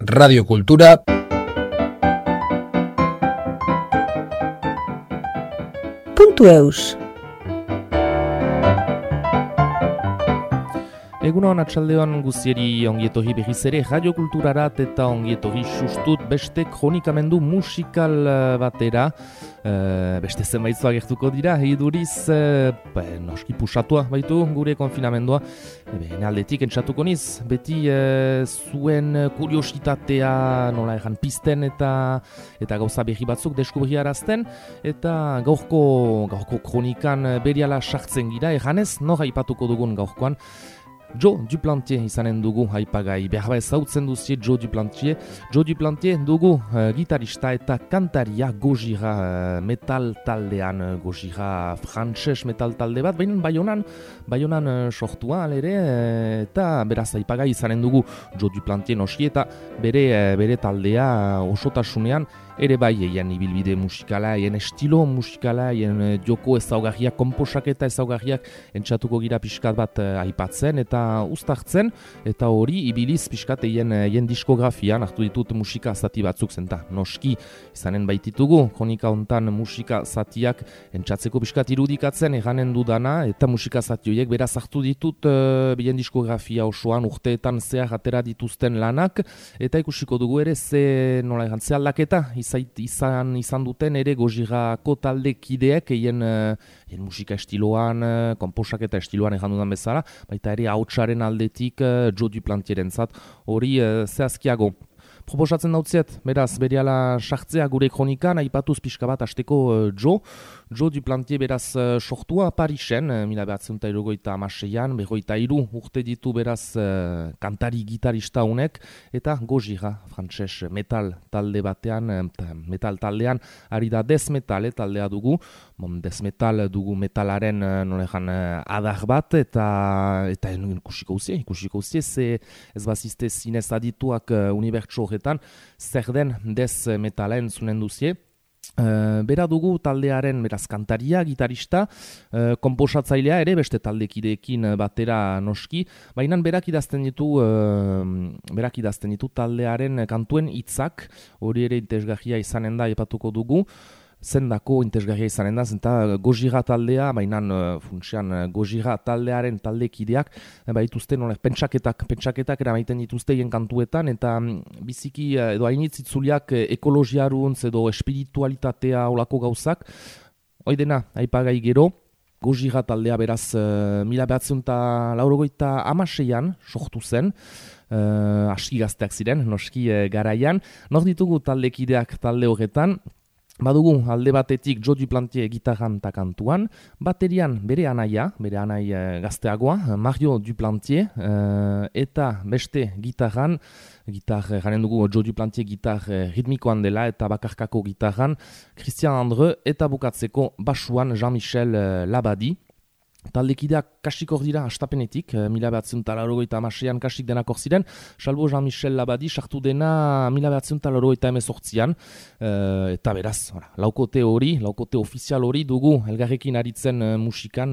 Radio Kultura. .eus Egunon atxaldeon guzieri ongietorri berriz ere Radio Kulturarat eta ongietorri sustut beste kronikamendu musikal batera. Beste zenbaitzu agertuko dira, iduriz noski pusatua baitu gure konfinamendua. Aldetik entzatuko niz, beti zuen kuriositatea nola egan pizten eta gauza berri batzuk deskubriarazten, eta gaurko kronikan beriala sartzen gira, eganez nora ipatuko dugun gaurkoan. Joe Duplantier izanen dugu haipagai, behar ezautzen duzie Joe Duplantier. Joe Duplantier dugu gitarista eta kantaria Gojira metal taldean, Gojira frantses metal talde bat, baina Baionan sortua alere, eta beraz haipagai izanen dugu Joe Duplantier noski eta bere taldea osotasunean ere bai eien ibilbide musikala, eien estilo musikala, eien joko ezaugarriak, komposaketa ezaugarriak entzatuko gira pixkat bat aipatzen eta uztartzen, eta hori ibiliz pixkat eien diskografian hartu ditut musika zati batzuk zenta. Noski izanen baititugu, kronika hontan musika zatiak entzatzeko pixkat irudikatzen eganen dudana, eta musika zati horiek beraz hartu ditut bien diskografia osoan urteetan zehar atera dituzten lanak, eta ikusiko dugu ere ze aldaketa izan duten ere Gojirako taldekideek eien musika estiloan, komposaketa estiloan egan dudan bezala, baita ere hautsaren aldetik Joe Duplantierentzat hori zehazkiago. Proposatzen dautziet, beraz, berehala sartzea gure kronikan, aipatuz pixka bat hasteko Joe Duplantier beraz sortua Parisen, 1976an, 23 urte ditu beraz kantari gitarista honek, eta Gojira, frantses metal talde batean, metal taldean, ari da death metal taldea dugu, death metal dugu metalaren nolejan adar bat, eta ikusiko uzie, ze ez bazizte zinez adituak unibertso horretan, zer den death metala entzunen duzie. Bera dugu taldearen beraz kantaria, gitarista, konposatzailea ere beste taldekideekin batera noski, baina berak idazten ditu taldearen kantuen hitzak, hori ere interesgarria izanen da aipatuko dugu. Zendako interesgarria izanen da, zenta Gojira taldea, baina funtsean Gojira taldearen taldekideak baituzte pentsaketak eramaiten dituzte hien kantuetan, eta biziki edo hainitz itzuliak ekologiaruntz edo espiritualitatea olako gauzak. Hoidena, aipagai gero, Gojira taldea beraz 1996an sortu zen, aski gazteak ziren, noski garaian. Nor ditugu taldekideak talde horretan, badugu alde batetik Joe Duplantier gitarran eta kantuan, baterian bere anai gazteagoa, Mario Duplantier, eta beste gitarran garen dugu Joe Duplantier gitar ritmikoan dela eta bakarkako gitarran, Christian Andreu, eta bukatzeko basuan Jean-Michel Labadi. Taldekideak kasik hor dira hastapenetik, 1996an kasik denak hor ziren, salbo Jean-Michel Labadi sartu dena 1998an, eta beraz, laukote ofizial hori dugu elgarrekin aritzen musikan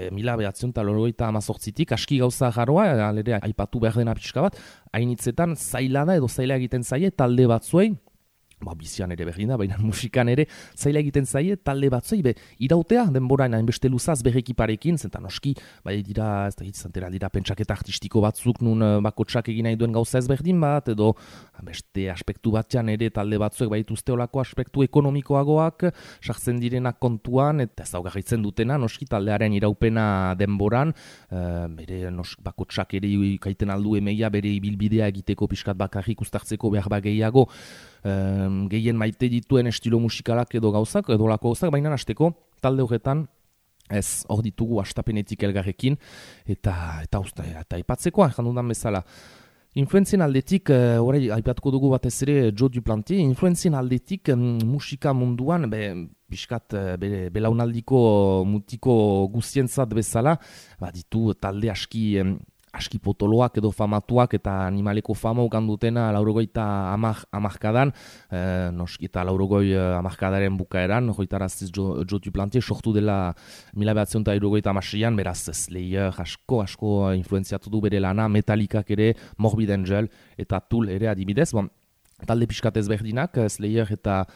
1998tik, aski gauza jarroa, alere aipatu behar dena pixka bat, hainitzetan zaila da edo zaila egiten zaie talde batzuei, bizian ere berdin da, baina musikan ere zaila egiten zaie talde batzoi, irautea denborain hainbeste luzaz berrekiparekin, zenta noski, dira pentsaketa artistiko batzuk nun bakotsak egin nahi duen gauza ez berdin bat, edo beste aspektu batzean ere talde batzuek baituzte olako aspektu ekonomikoagoak, sartzen direnak kontuan, eta ezaugarritzen dutena, noski taldearen iraupena denboran, bere bakotsak ere ikaiten aldu emeia bere ibilbidea egiteko pixkat bakarrik ustartzeko behar gehiago, gehien maite dituen estilo musikalak edo gauzak, edo lako gauzak, baina hasteko talde horretan ez hor ditugu hastapenetik elgarrekin, eta aipatzekoa, jandudan bezala. Influenzien aldetik, horrei aipatuko dugu batez ere Joe Duplantier, influenzien aldetik musika munduan, pixkat belaunaldiko mutiko guztientzat bezala, ditu talde aski potoloak edo famatuak eta animaleko fama ukan dutena 80 hamarkadan, noski eta 80 hamarkadaren bukaeran, hoitaraziz Joe Duplantier sortu dela 1976an, beraz Slayer asko influenziatu du bere lana, Metallicak ere, Morbid Angel eta Tool ere adibidez. talde pixkat ezberdinak, Slayer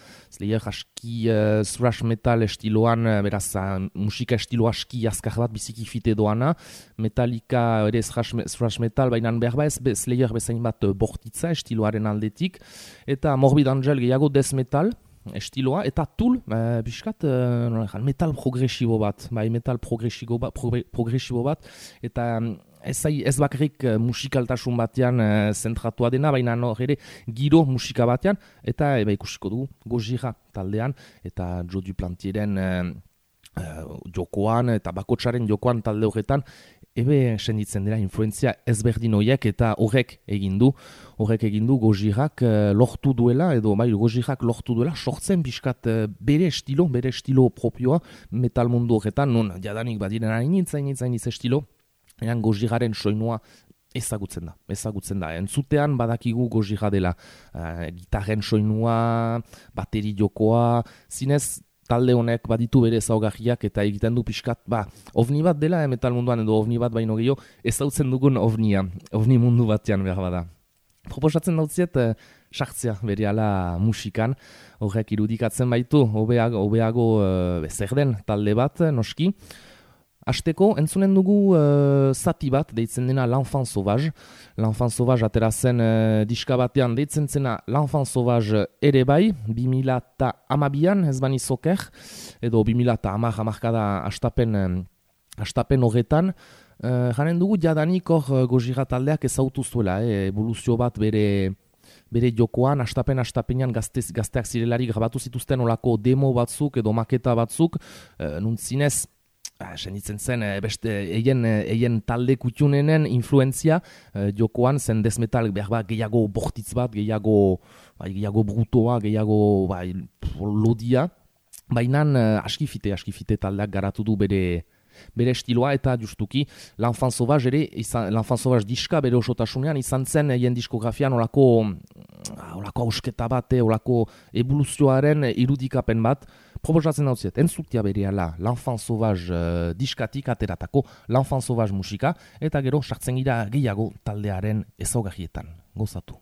aski thrash metal estiloan, beraz musika estilo aski azkar bat biziki fite doana, Metallica ere thrash metal, baina behar ez Slayer bezain bat bortitza estiloaren aldetik, eta Morbid Angel gehiago death metal estiloa, eta Tool pixkat metal progresibo bat, metal progresibo bat, eta ez bakarrik musikaltasun batean zentratua dena, baina ere giro musika batean, eta ikusiko dugu Gojira taldean, eta Joe Duplantieren jokoan, eta bakotsaren jokoan talde horretan, senditzen dira influenzia ezberdin horiek, eta horrek egin du Gojirak lortu duela, edo Gojirak lortu duela, sortzen pixkat bere estilo propioa metal mundu horretan, non jadanik badiren hainitzain estilo, egan Gojiraren soinua ezagutzen da. Entzutean badakigu Gojira dela, gitarren soinua, bateri jokoa, zinez talde honek baditu bere ezaugarriak eta egiten du pixkat, ovni bat dela metal munduan edo ovni bat baino gehiago, ezagutzen dugun ovni mundu batean behar bada. Proposatzen dautziet, sartzea berehala musikan, horrek irudikatzen baitu, hobeago zer den talde bat, noski. Hasteko, entzunen dugu zati bat, deitzen dena L'Enfant Sauvage. L'Enfant Sauvage atera zen diska batean deitzen zena L'Enfant Sauvage ere bai, 2012an ez bani zoker, edo 2010 astapen horretan. Janen dugu jadanik hor Gojira taldeak ezautu zuela, evoluzio bat bere jokoan, astapenean gazteak zirelari grabatu zituzten olako demo batzuk edo maketa batzuk, nuntzinez, senditzen zen beste eien talde kutxunenen influenzia jokoan zen death metal gehiago bortitz bat, gehiago brutoa, gehiago lodia, baina aski fite taldeak garatu du bere estiloa, eta justuki L'Enfant Sauvage L'Enfant Sauvage diska bere osotasunean izan zen eien diskografian olako hausketa bat, olako evoluzioaren irudikapen bat. Proposatzen dautziet, entzutia berehala L'Enfant Sauvage diskatik ateratako L'Enfant Sauvage musika, eta gero sartzen gira gehiago taldearen ezaugarrietan. Gozatu.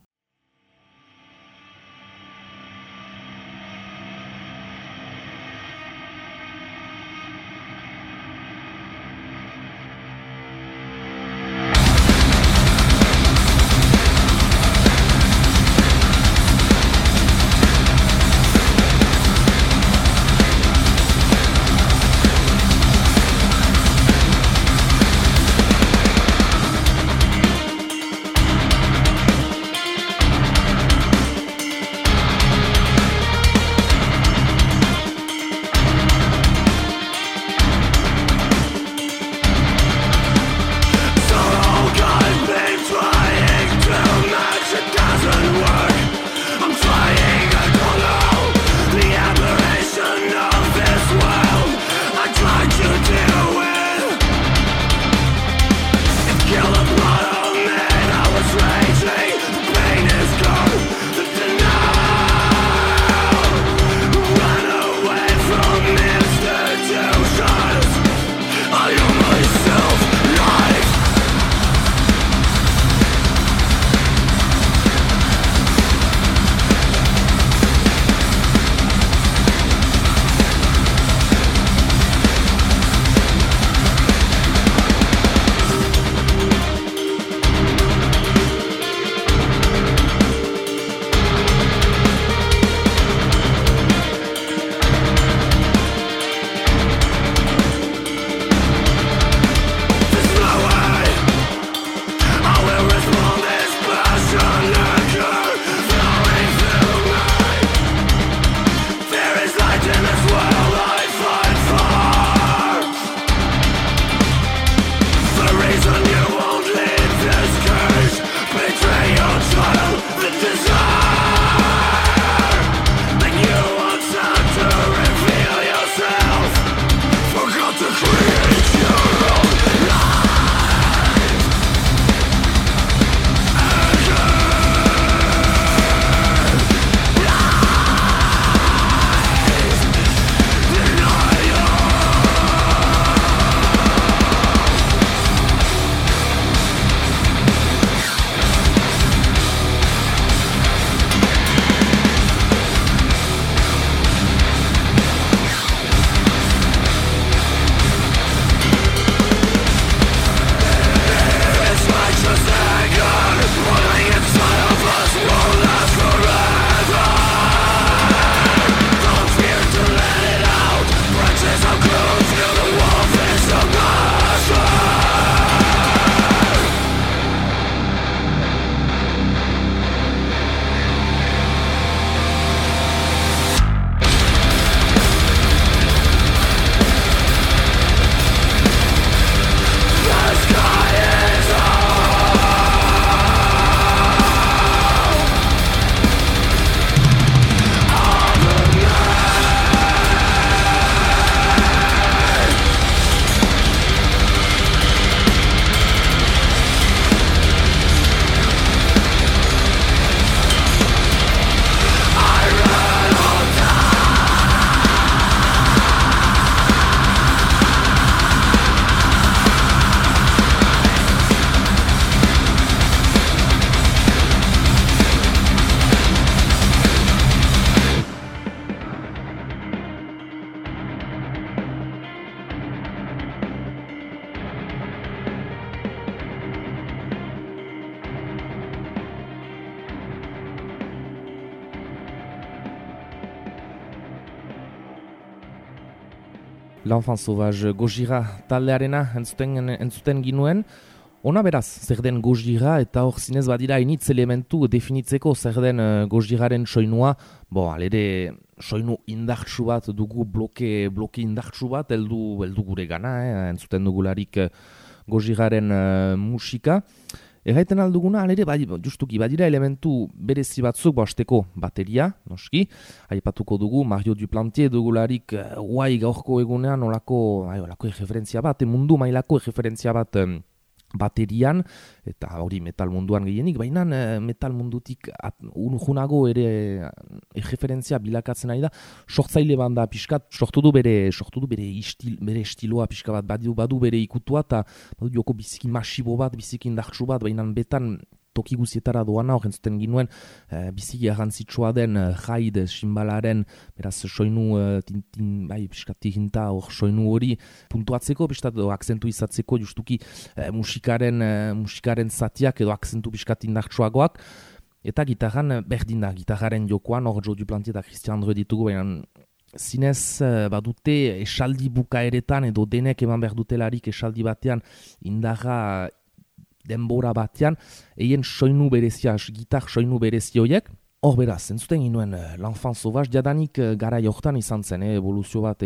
L'Enfant Sauvage Gojira taldearena entzuten ginuen. Ona beraz, zer den Gojira eta hor zinez badira initz elementu definitzeko zer den Gojiraren soinua. Alere soinu indartsu bat dugu bloke indartsu bat heldu gure gana, entzuten dugularik Gojiraren musika. Erraiten alduguna, alere, justuki, badira elementu berezi batzuk, hasteko bateria, noski. Aipatuko dugu, Mario Duplantier dugularik gaurko egunean olako erreferentzia bat, mundu mailako erreferentzia bat baterian, eta hori metal munduan gehienik, baina metal mundutik junago ere erreferentzia bilakatzen ari da, sortzaile banda pixkat, sortu du bere estiloa pixka bat, badu bere ikutua, eta badu joko biziki masibo bat, biziki indartsu bat, baina betan toki guzietara doana, hor entzuten ginuen, biziki garrantzitsua den jaid sinbalaren, beraz soinu pixkat tihinta hor soinu hori puntuatzeko, pixkat akzentu izatzeko justuki musikaren zatiak edo akzentu pixkat indartsuagoak, eta gitarran berdin da, gitarraren jokoan, hor Joe Duplantier eta Christian Andreu ditugu, baina zinez badute esaldi bukaeretan edo denek eman behar dutelarik esaldi batean indarra denbora batean, eien soinu berezia, gitar soinu berezi horiek. Hor beraz, entzuten ginuen L'Enfant Sauvage, jadanik gara jortan izan zen, evoluzio bat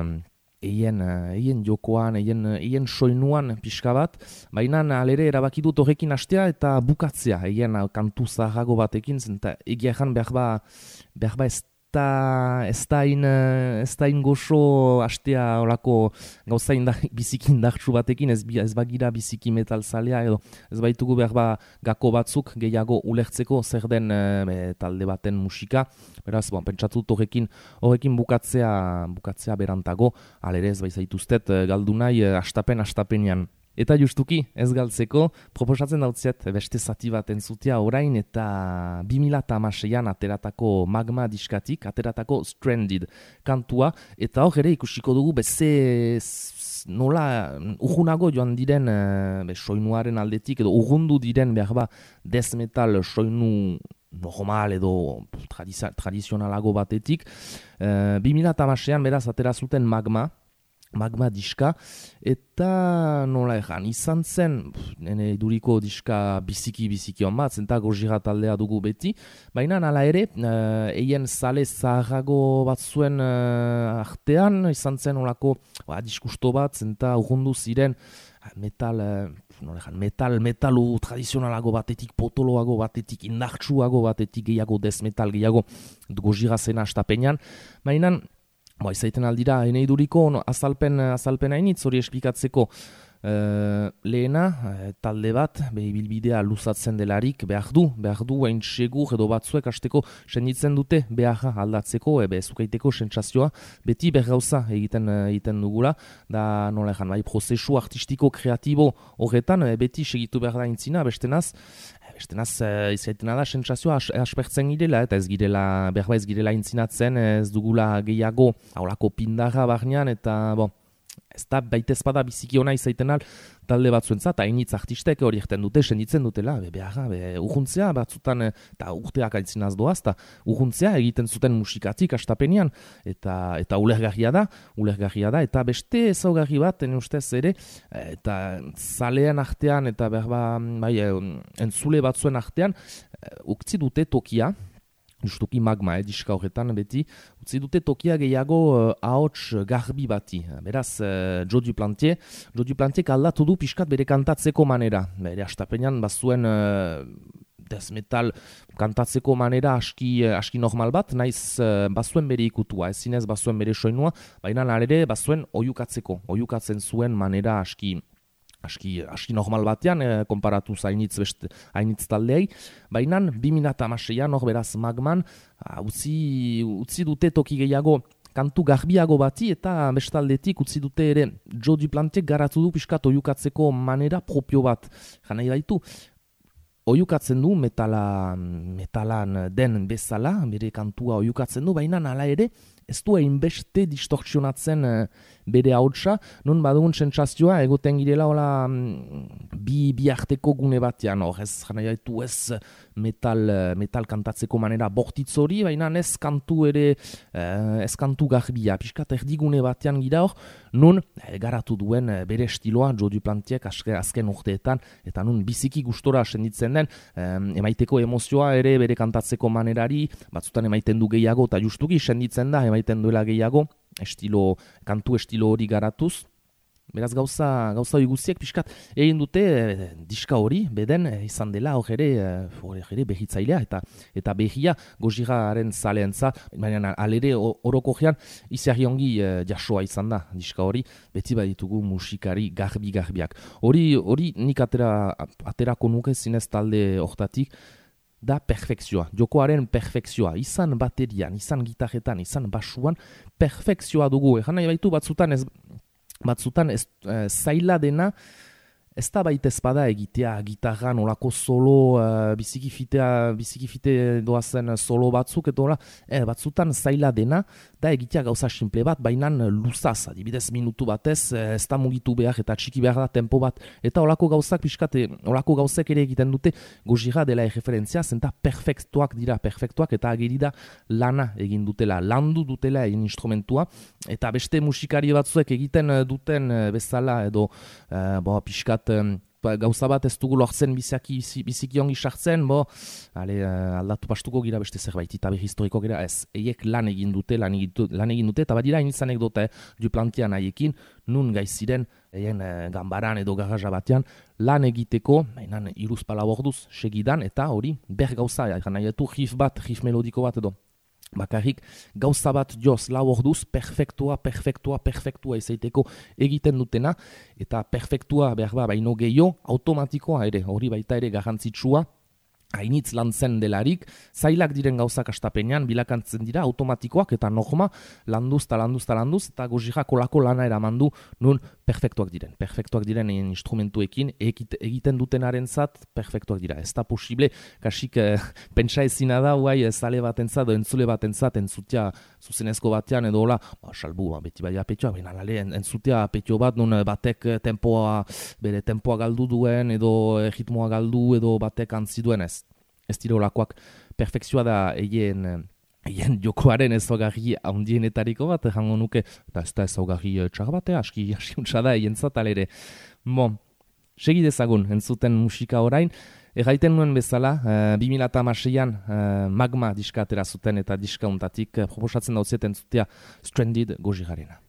eien jokoan, eien soinuan pixka bat, baina alere erabaki dut horrekin hastea eta bukatzea, eien kantu zaharrago batekin, eta egia egan behar ba ez da in goxo hastea olako gauza biziki indartsu batekin, ez bagira biziki metal zalea edo ez baitugu behar ba gako batzuk gehiago ulertzeko zer den talde baten musika. Beraz, pentsatut horrekin bukatzea berantago, alere ez baizaituztet galdu nahi hastapenean. Eta justuki, ez galtzeko, proposatzen dautziet beste zati bat entzutea orain eta 2016an ateratako Magma diskatik, ateratako Stranded kantua, eta hor ere ikusiko dugu nola urgunago joan diren soinuaren aldetik, edo urgundu diren behar ba death metal soinu normal edo tradizionalago batetik. 2016an beraz atera zuten Magma diska, eta nola egan, izan zen, nene iduriko diska biziki on bat, zenta Gojira taldea dugu beti, baina nala ere, eien zale zaharrago bat zuen artean, izan zen olako diskusto bat, zenta urrundu ziren metalu tradizionalago batetik, potoloago batetik, indartsuago batetik, gehiago death metal, gehiago Gojira zena astapenean, baina izaiten aldira, eneiduriko azalpen hainitz hori esplikatzeko lehena, talde bat, bilbidea luzatzen delarik, behar du hain segur edo batzuek hasteko senditzen dute beharra aldatzeko, zukaiteko sentsazioa, beti bergauza egiten dugula, da nola egan, prozesu artistiko kreatibo horretan, beti segitu behar da intzina, bestenaz, izaitena da sentsazioa aspertzen girela, eta ez girela intzinatzen, ez dugula gehiago haulako pindarra barnean, eta ez da baitez bada biziki ona izaiten al talde batzuentzat, hainitz artistek hori egiten dute, senditzen dutela, urruntzea batzutan, eta urteak aintzinaz doaz, eta urruntzea egiten zuten musikatik astapenean, eta ulergarria da, eta beste ezaugarri bat, ustez ere, eta zalean artean, eta entzule batzuen artean, utzi dute tokia, justuki Magma, diska horretan beti, utzi dute tokia gehiago ahots garbi bati. Beraz, Joe Duplantier aldatu du pixkat bere kantatzeko manera. Bere astapenean bazuen death metal kantatzeko manera aski normal bat, naiz bazuen bere ikutua, ezinez bazuen bere soinua, baina ere bazuen oiukatzen zuen manera aski normal batean, konparatu hainitz taldeei, baina 2016an hor beraz Magman utzi dute toki gehiago kantu garbiago bati, eta bestaldetik utzi dute ere Joe Duplantier garatu du pixkat oiukatzeko manera propio bat. Janai baitu, oiukatzen du metalan den bezala, bere kantua oiukatzen du, baina hala ere ez du hainbeste distortzionatzen bere hautsa, nun badugun sentsazioa egoten girela hola bi arteko gune batean, hor ez jana jaitu ez metal kantatzeko manera bortitz hori, baina ez kantu ere, ez kantu garbia, piskat erdigune batean gira hor, nun garatu duen bere estiloa Joe Duplantiek azken urteetan, eta nun biziki gustora senditzen den, emaiteko emozioa ere bere kantatzeko manerari, batzutan emaiten du gehiago, eta justuki senditzen da, emaiten duela gehiago, kantu estilo hori garatuz. Beraz gauza hori guztiek pixkat egin dute diska hori, beden izan dela hor ere behitzailea eta behia Gojiraren zaleentza, baina alere orokojean izarri ongi jasoa izan da diska hori, beti baditugu musikari garbiak. Hori nik aterako nuke zinez talde hortatik, da perfekzioa, jokoaren perfekzioa, izan baterian, izan gitarretan, izan basuan, perfekzioa dugu. Egan nahi baitu batzutan ez zaila dena, ez da baita ezpada egitea gitarran olako solo, bizikifite doazen solo batzuk, eta batzutan zaila dena, da egitea gauza simple bat, baina luzaz, adibidez minutu batez, ez da mugitu behar eta txiki behar da tempo bat, eta olako gauzak pixkate, olako gauzek ere egiten dute Gojira dela referentzia, zenta perfektuak eta agerida lana egin dutela, landu dutela egin instrumentua, eta beste musikari batzuek egiten duten bezala edo pixkat gauza bat ez dugu lortzen biziki ongi sartzen, aldatu pastuko gira beste zerbait, eta historiko gira ez, eiek lan egin dute, eta badira iniz anekdota Duplantian haiekin, nun gaiziren, eien gambaran edo garaja batean, lan egiteko, mainan 3 orduz segidan, eta hori, ber gauza, nahiatu riff melodiko bat edo, bakarrik gauza bat joz 4 orduz perfektua izaiteko egiten dutena, eta perfektua behar baino gehiago automatikoa ere, hori baita ere garrantzitsua, hainitz lantzen delarik, zailak diren gauzak astapenean bilakantzen dira automatikoak eta norma landuz, eta Gojira kolako lana eramandu nun perfektuak diren instrumentuekin egiten dutenarentzat perfektuak dira. Ez da posible, kasik pentsa ezina da, zale batentzat edo entzule batentzat entzutea zuzenezko batean edo hola, salbu, beti bai apetioa, baina entzutea apetio bat, nun batek bere tempoa galdu duen edo ritmoa galdu edo batek antzi duen ez. Ez dira olakoak perfekzioa da eien jokoaren ezaugarri handienetariko bat, jango nuke, eta ez da ezaugarri txar batea, aski untsa da eien zatalere. Segi dezagun, entzuten musika orain, erraiten nuen bezala, 2016an Magma diska atera zuten eta diska untatik proposatzen dautzieten zutea Stranded Gojirarena.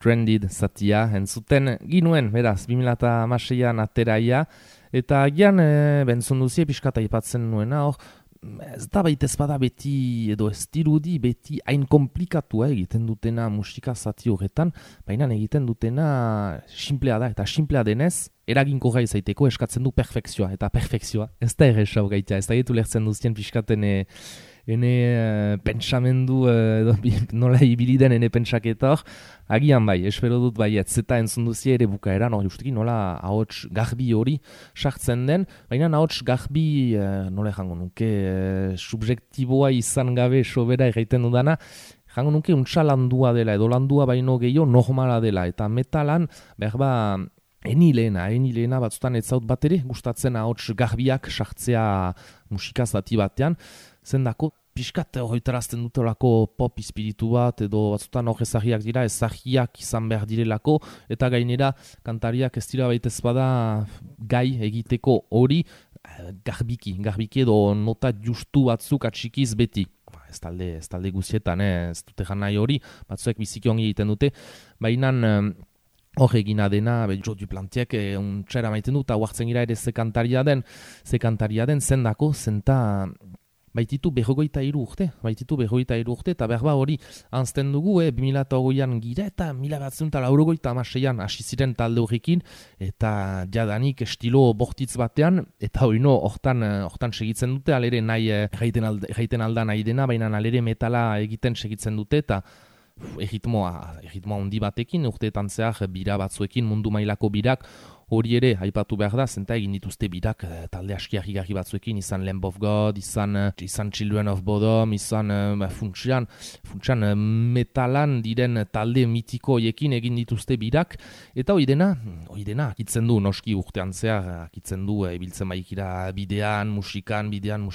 Stranded zatia, entzuten ginuen, beraz, 2016an ateraia, eta agian, bentzun duzie pixkata ipatzen nuena, hor, ez da baitez bada beti, edo ez dirudi beti hain komplikatua egiten dutena musika zati horretan, baina egiten dutena simplea da, eta simplea denez, eraginko gai zaiteko eskatzen du perfekzioa, eta perfekzioa, ez da erresa gaita, ez da gitu lertzen duzien pixkaten pentsamendu, edo nola ibili den ene pentsaketa hor, agian bai, espero dut bai, zeta entzun duzie ere bukaeran, hori usteki nola ahots garbi hori sartzen den, baina ahots garbi, nola jango nuke, subjektiboa izan gabe sobera egiten dudana, jango nuke untsa landua dela, edo landua baino gehiago normala dela, eta metalan, berba, eni lehena batzutan ez zaut bat ere, gustatzen ahots garbiak sartzea musika zati batean, zendako, piskat horretarazten dutelako pop espiritu bat, edo batzutan hor ezagiak dira, ezagiak izan behar direlako, eta gainera kantariak ez dira baitez bada gai egiteko hori garbiki edo nota justu batzuk atxikiz beti. Ez talde guzietan, ez dute nahi hori, batzuek biziki ongi egiten dute, baina hor egina dena, Jo Duplantiek untxera maiten du, eta huartzen gira ere ze kantaria den zendako, zenta baititu 43 urte, eta berba hori anzten dugu, 2008an gira eta 1996an hasi ziren talde horrekin, eta jadanik estilo bortitz batean, eta horino hortan segitzen dute, alere nahi jaiten alda nahi dena, baina alere metala egiten segitzen dute, eta erritmoa handi batekin, urteetan zehar bira batzuekin, mundu mailako birak, hori ere, aipatu behar da, zenta egin dituzte birak talde askiarri batzuekin, izan Lamb of God, izan Children of Bodom, izan funtsian metalan diren talde mitikoiekin egin dituzte birak, eta hori dena, akitzen du, noski urtean zehar, akitzen du, ibiltzen baikira bidean, musikan,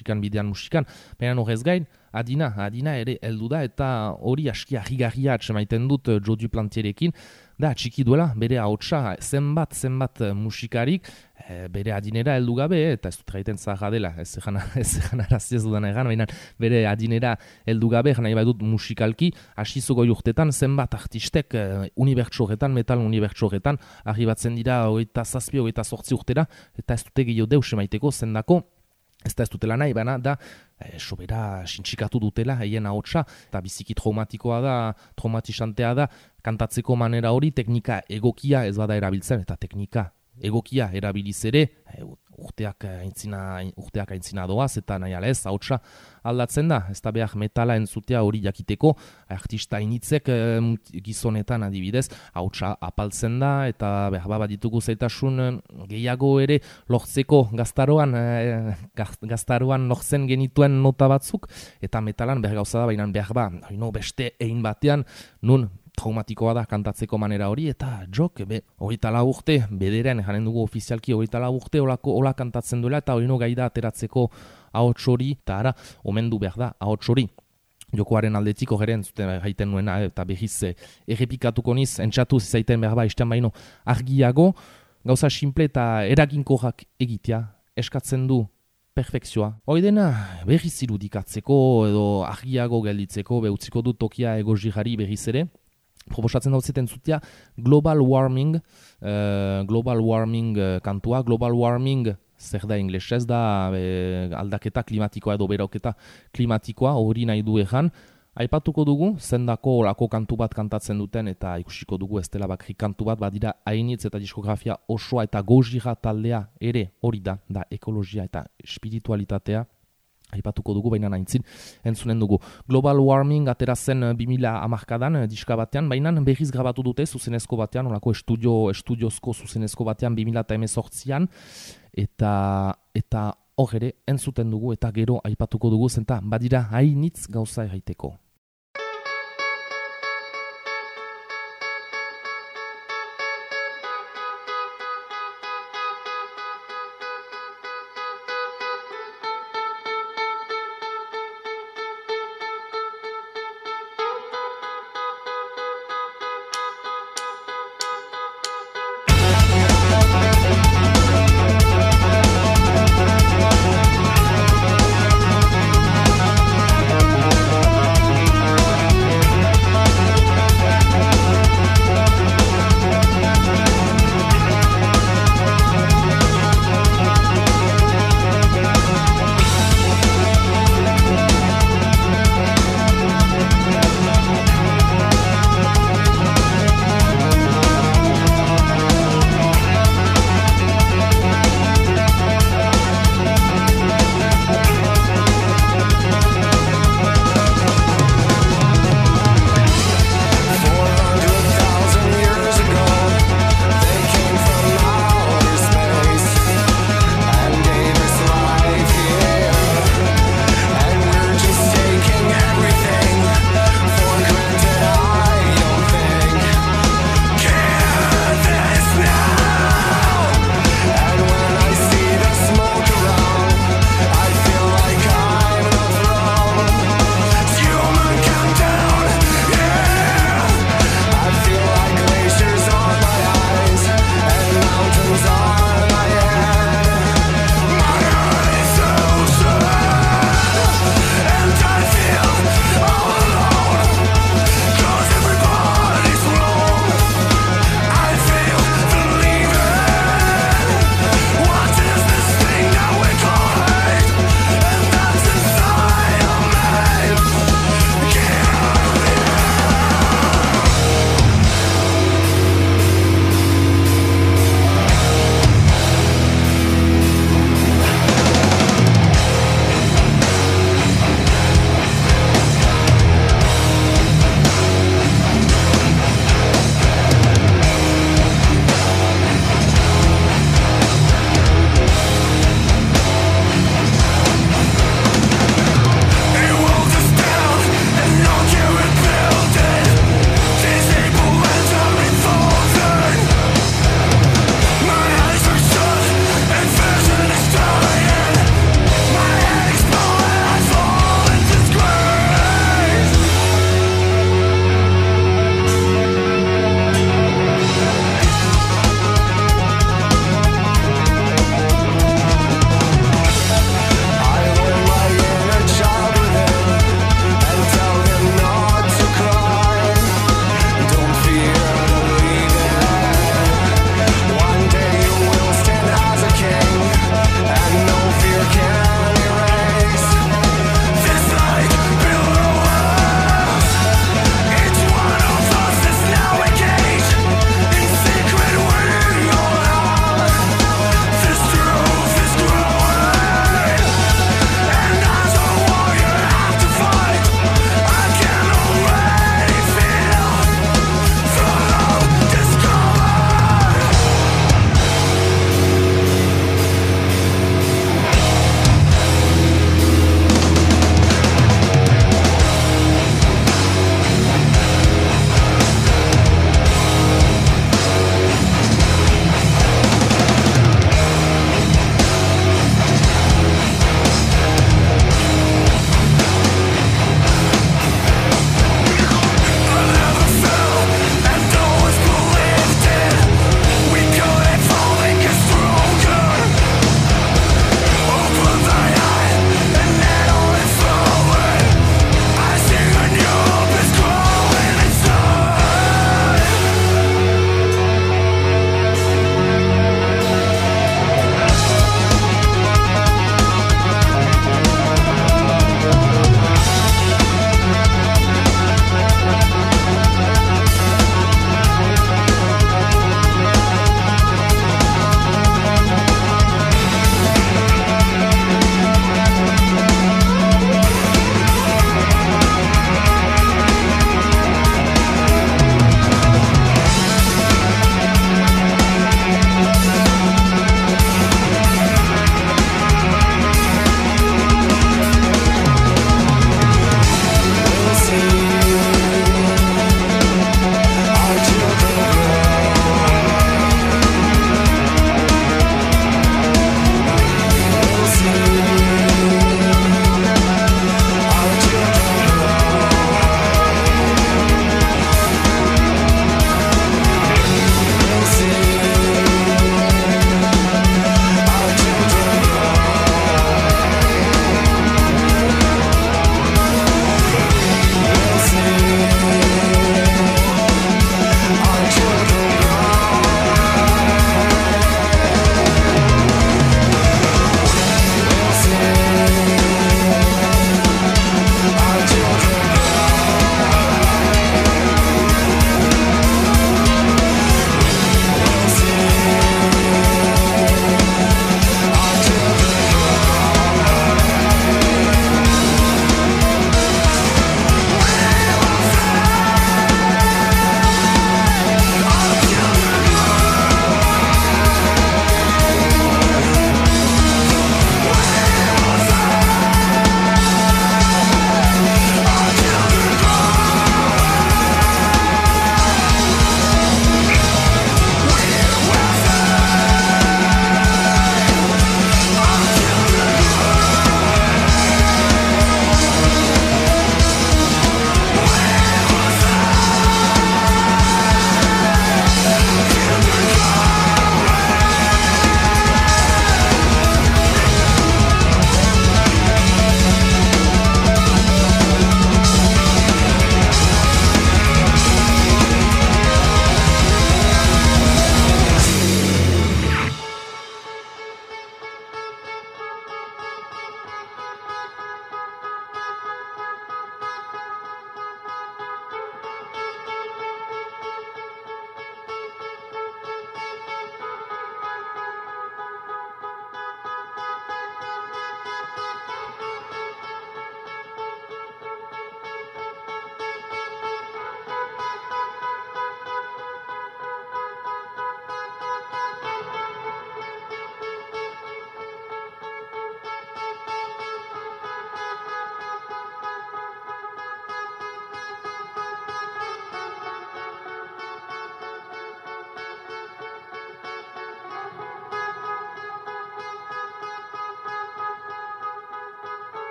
baina horrez gain, adina ere heldu da, eta hori aski harrigarria atsemaiten dut Jo Duplantierekin, da txiki duela, bere ahotsa zenbat musikarik, bere adinera heldu gabe, eta ez dut gaiten zaharra dela, ez egan arazi ez dudan egan, baina bere adinera heldu gabe, nahi badut musikalki, asizogoi urtetan zenbat artistek unibertsoretan, metal unibertsoretan, arribatzen dira 27-28 urtera, eta ez dute gehiago deus emaiteko zendako, ez dutela nahi, baina da, sobera sintxikatu dutela, haien ahotsa, eta biziki traumatisantea da, kantatzeko manera hori, teknika egokia ez bada erabiltzen, eta teknika egokia erabiliz ere, urteak aintzina doaz, eta nahi ala ez, ahotsa aldatzen da, ez da behar metala entzutea hori jakiteko, artista initzek gizonetan adibidez, ahotsa apaltzen da, eta behar bat ditugu zaitasun gehiago ere lortzeko gaztaroan lortzen genituen nota batzuk, eta metalan behar gauza da, baina behar ba, beste egin batean, nun traumatikoa da kantatzeko manera hori, eta jok, 24 urte, bederen, janen dugu ofizialki 24 urte, hola kantatzen duela, eta hori gaida ateratzeko ahots hori, eta ara, omendu behar da, ahots hori. Jokoaren aldetiko geren zuten gaiten nuena, eta behiz errepikatuko niz, entxatu zizaiten behar ba, istean baino argiago, gauza simple eta eraginkorrak egitea, eskatzen du perfekzioa. Hoi dena berriz irudikatzeko edo argiago gelditzeko, behutziko du tokia egozirari berriz ere, proposatzen dauzeten zutia global warming kantua. Global warming zer da inglesez da aldaketa klimatikoa edo beroketa klimatikoa, hori nahi du egan. Aipatuko dugu, zendako olako kantu bat kantatzen duten, eta ikusiko dugu ez dela bakri kantu bat, badira hainitz eta diskografia osoa eta gozira taldea ere hori da ekologia eta espiritualitatea. Aipatuko dugu, baina naintzin entzunen dugu. Global Warming atera zen 2010 diska batean, baina berriz grabatu dute zuzenezko batean, olako estudiozko zuzenezko batean 2018an, eta hor ere entzuten dugu, eta gero aipatuko dugu, zenta badira hainitz gauza erraiteko.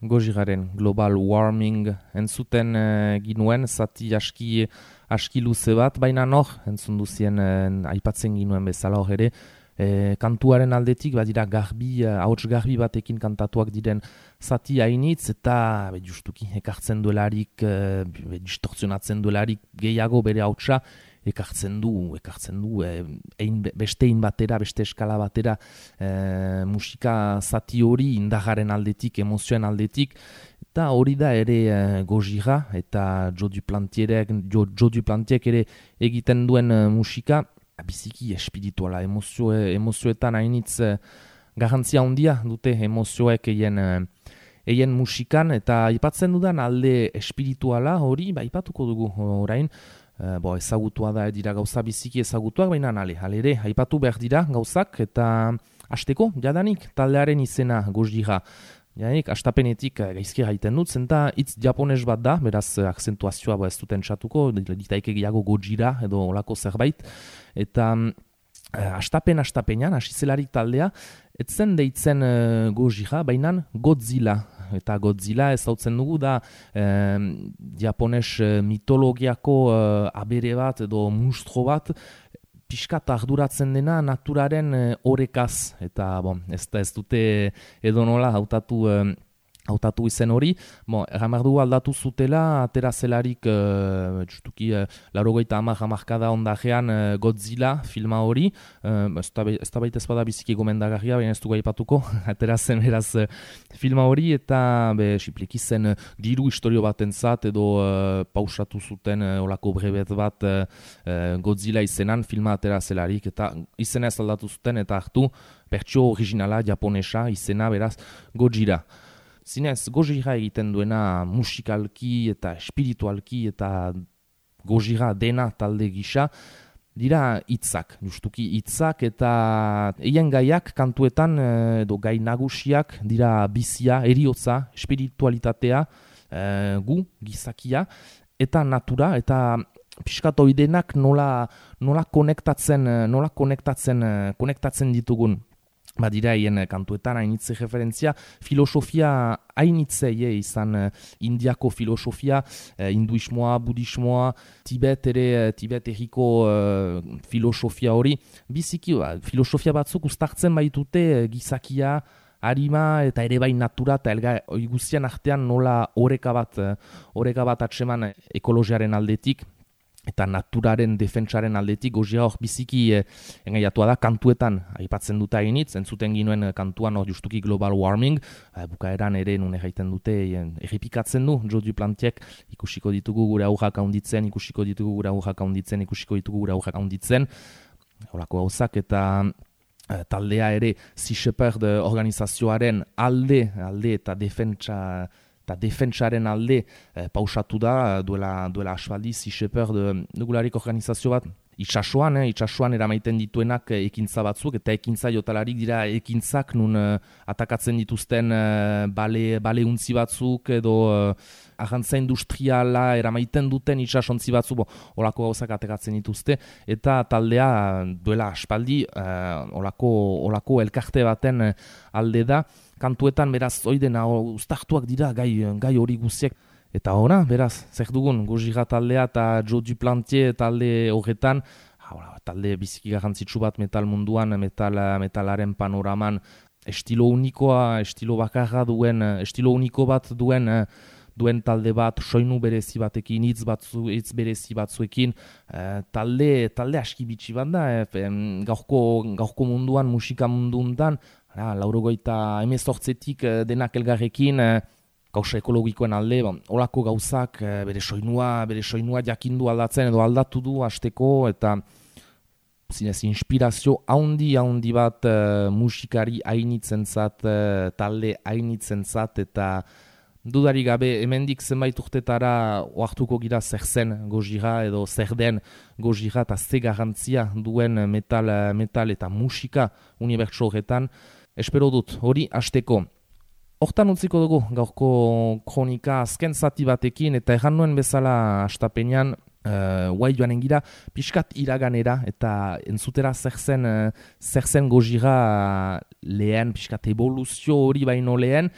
Gojiraren Global Warming entzuten ginuen, zati aski luze bat, baina entzun duzien aipatzen ginuen bezala hor ere, kantuaren aldetik, badira ahots garbi batekin kantatuak diren zati hainitz, eta justuki ekartzen duelarik, distortzionatzen duelarik gehiago bere ahotsa, ekartzen du beste batera, beste eskala batera, musika zati hori indagaren aldetik, emozioen aldetik, eta hori da ere Gojira eta Joe Duplantiek ere egiten duen musika, biziki espirituala, emozioetan hainitz garrantzia handia dute emozioek eien musikan, eta aipatzen dudan alde espirituala hori, aipatuko dugu orain, ezagutua da dira gauza biziki ezagutuak, baina ere, aipatu behar dira gauzak, eta hasteko jadanik taldearen izena Gojira. Janik, astapenetik gaizki gaiten dut, zenta hitz japones bat da, beraz akzentuazioa ez duten txatuko, ditaike gehiago Gojira edo olako zerbait, eta astapenean, asizelarik taldea, etzen deitzen Gojira, baina Godzilla. Eta Godzilla ezautzen dugu da japones mitologiako abere bat edo monstro bat, pixkat arduratzen dena naturaren orekaz, eta ez dute edonola hautatu izen hori. Erramardu aldatu zutela, atera zelarik justuki 80 ondajean Godzilla filma hori, ez da baita ez bada biziki gomendagarria, baina ez dugu aipatuko, atera zen beraz filma hori, eta sipleki zen diru historio batentzat edo pausatu zuten olako brebet bat Godzilla izenan filma atera zelarik, eta izena ez aldatu zuten, eta hartu pertsio originala japonesa izena beraz Gojira. Zinez, Gojira egiten duena musikalki eta espiritualki eta Gojira dena talde gisa, dira hitzak, justuki hitzak eta eien gaiak kantuetan edo gai nagusiak dira bizia, heriotza, espiritualitatea, gu, gizakia, eta natura, eta piskatoidenak nola konektatzen ditugun. Badira hien kantuetan hainitze referentzia, filosofia hainitzei izan indiako filosofia, hinduismoa, budismoa, Tibet erriko filosofia hori. Biziki, filosofia batzuk uztartzen baitute gizakia, harima eta ere bai natura eta guztian artean nola oreka bat atseman ekologiaren aldetik, eta naturaren defentsaren aldetik Gojira hor biziki engaiatua da, kantuetan aipatzen dute hainitz, entzuten ginuen kantuan hor justuki Global Warming, bukaeran ere nune gaiten dute, errepikatzen du Joe Duplantiek, ikusiko ditugu gure aurrak haunditzen, horako gauzak, eta taldea ere Sea Shepherd organizazioaren alde eta defentsaren alde pausatu da, duela asfaldi Sea Shepherd dugularik organizazio bat, itxasuan eramaiten dituenak ekintza batzuk, eta ekintza jotalarik dira ekintzak nun atakatzen dituzten bale untzi batzuk edo ahantza industriala eramaiten duten itxasontzi batzuk, olako gauzak atakatzen dituzte, eta taldea duela aspaldi olako elkarte baten alde da, kantuetan beraz oidena uztartuak dira gai hori guziek. Eta ona, beraz, zer dugun, Gojira taldea eta Joe Duplantier talde horretan, talde biziki garrantzitsu bat metal munduan, metalaren panoraman, estilo unikoa, estilo bakarra duen, estilo uniko bat duen talde bat, soinu berezi batekin, hitz berezi batzuekin, talde aski bitxi bat da, gaurko munduan, musika munduan, 1980etik denak elgarrekin, gauza ekologikoen alde, olako gauzak bere soinua jakindu aldatzen edo aldatu du hasteko, eta zinez inspirazio haundi bat musikari hainitzentzat, talde hainitzentzat, eta dudari gabe hemendik zenbait urtetara oartuko gira zer zen Gojira edo zer den Gojira eta ze garrantzia duen metal eta musika unibertso horretan. Espero dut hori hasteko. Hortan utziko dugu gaurko kronika azken zati batekin, eta erran nuen bezala astapenean guai joanen gira pixkat iraganera eta entzutera zer zen Gojira lehen, pixkat evoluzio hori baino lehen,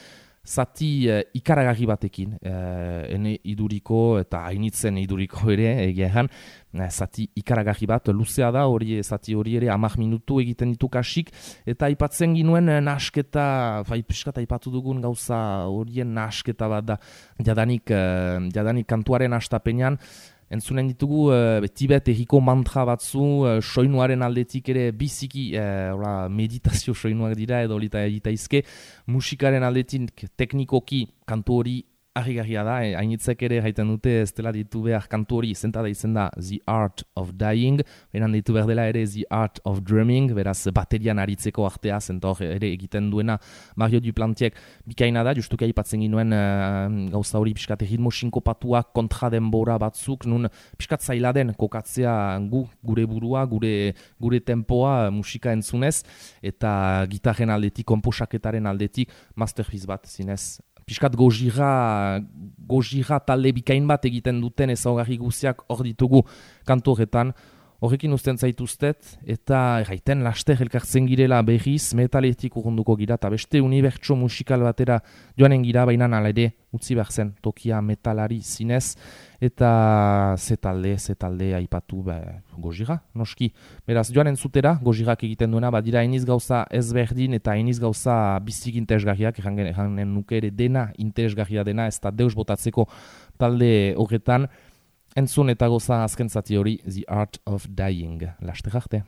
zati ikaragarri batekin, ene iduriko eta hainitzen iduriko ere, egean, zati ikaragarri bat, luzea da, zati hori ere 10 minutu egiten ditu kasik, eta aipatzen ginuen nasketa, piskat aipatu dugun gauza horien nasketa bat da, jadanik kantuaren hastapenean, entzunen ditugu Tibet erriko mantra batzu, soinuaren aldetik ere biziki meditazio soinuak dira edo egitaizke, musikaren aldetik teknikoki kantu hori harrigarria da, hainitzek ere jaiten dute ez dela ditu behar kantu hori zentada izen da The Art of Dying, beran ditu behar dela ere The Art of Drumming, beraz baterian aritzeko artea zentor ere egiten duena Mario Duplantiek bikaina da, justuki aipatzen ginuen gauza hori piskat ritmo sinkopatuak kontra denbora batzuk, nun piskat zaila den kokatzea gure burua, gure tempoa musika entzunez, eta gitarren aldetik, komposaketaren aldetik, masterpiece bat zinez. Piskat gojira talde bikain bat egiten duten ezaugarri guziak hor ditugu kantu horretan. Horrekin uzten zaituztet eta erraiten laster elkartzen girela berriz metaletik urrunduko gira eta beste unibertso musikal batera joanen gira baina ala ere utzi behar zen tokia metalari zinez eta ze talde aipatu gojira, noski. Beraz joanen zutera, gojirak egiten duena, badira eniz gauza ezberdin eta eniz gauza bizik interesgarriak, erranen nuke ere dena interesgarria dena, ez da deus botatzeko talde horretan. Entzun eta goza azken zati hori, The Art of Dying. Laster arte.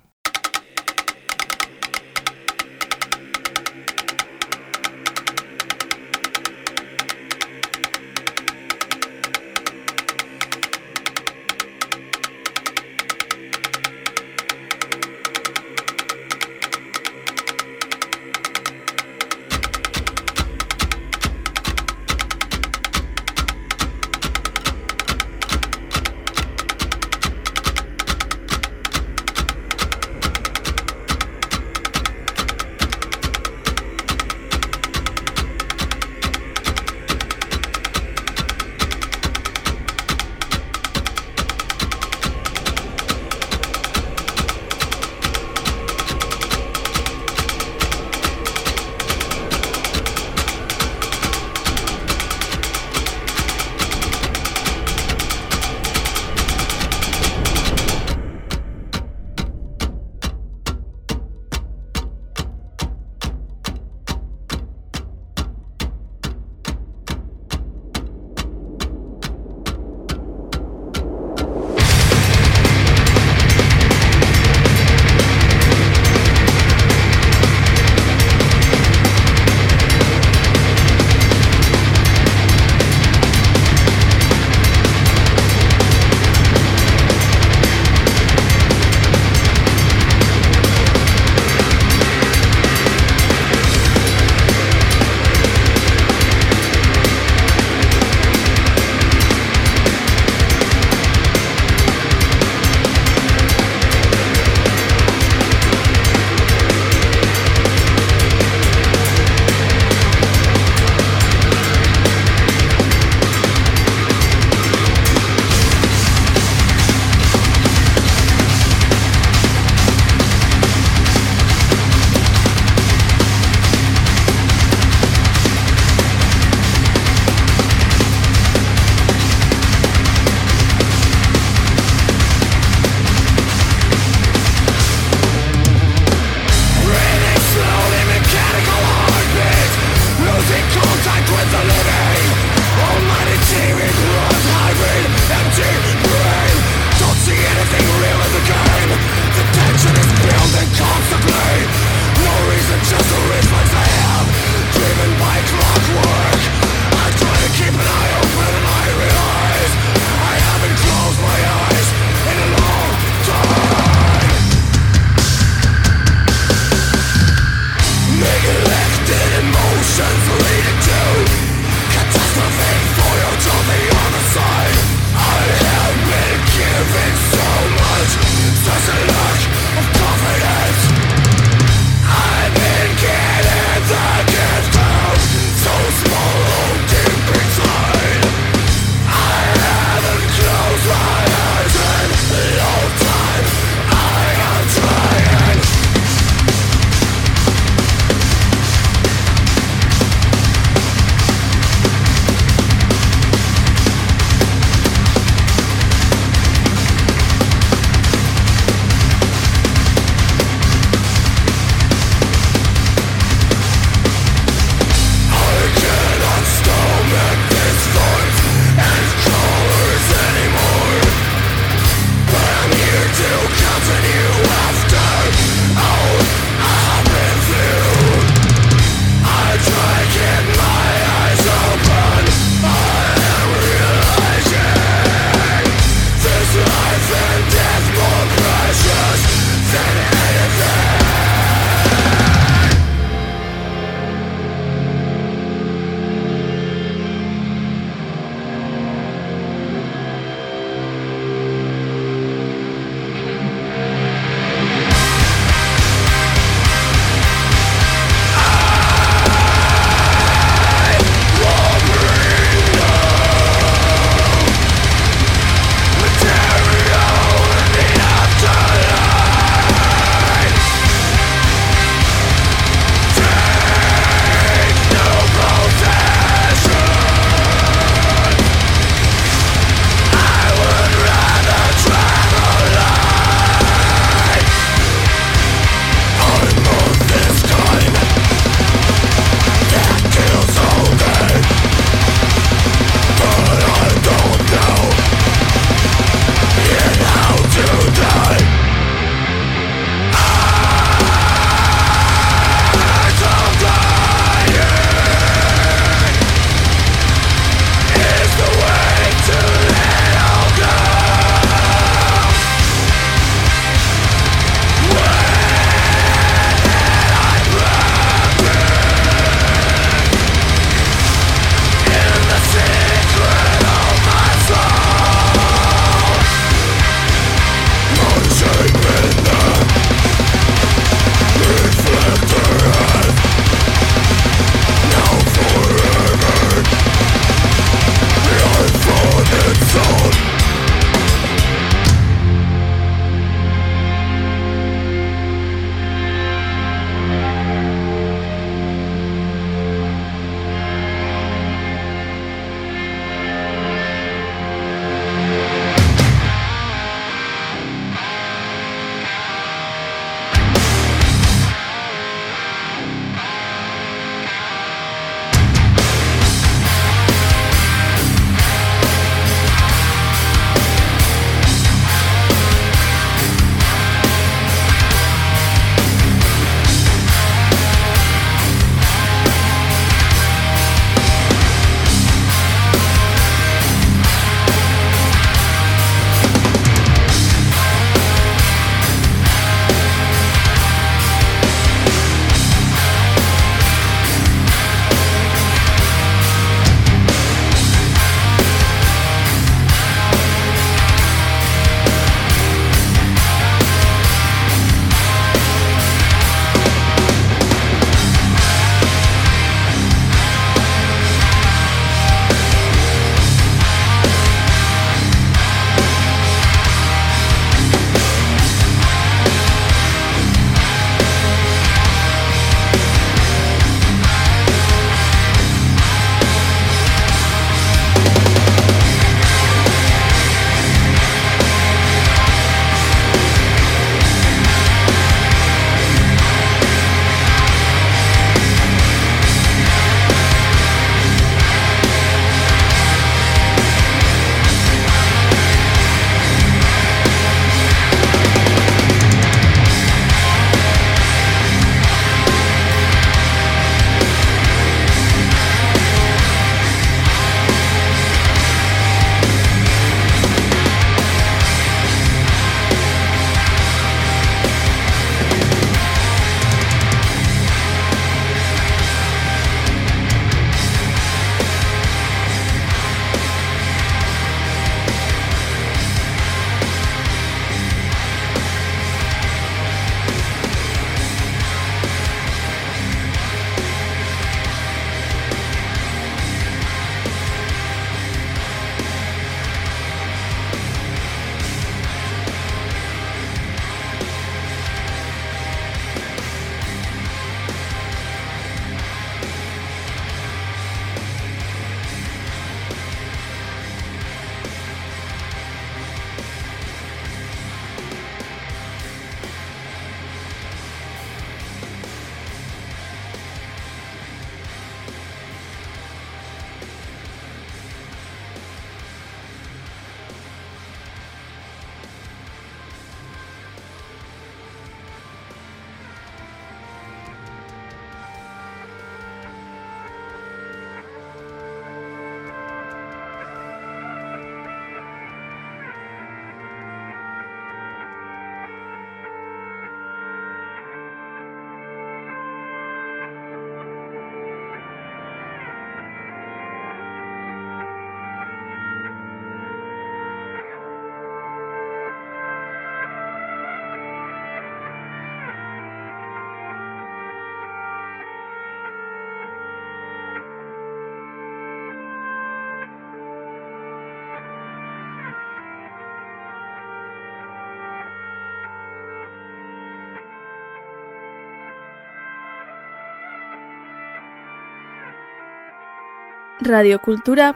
radiokultura.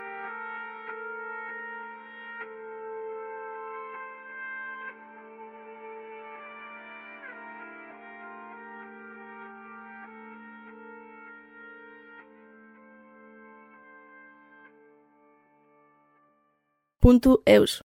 .eus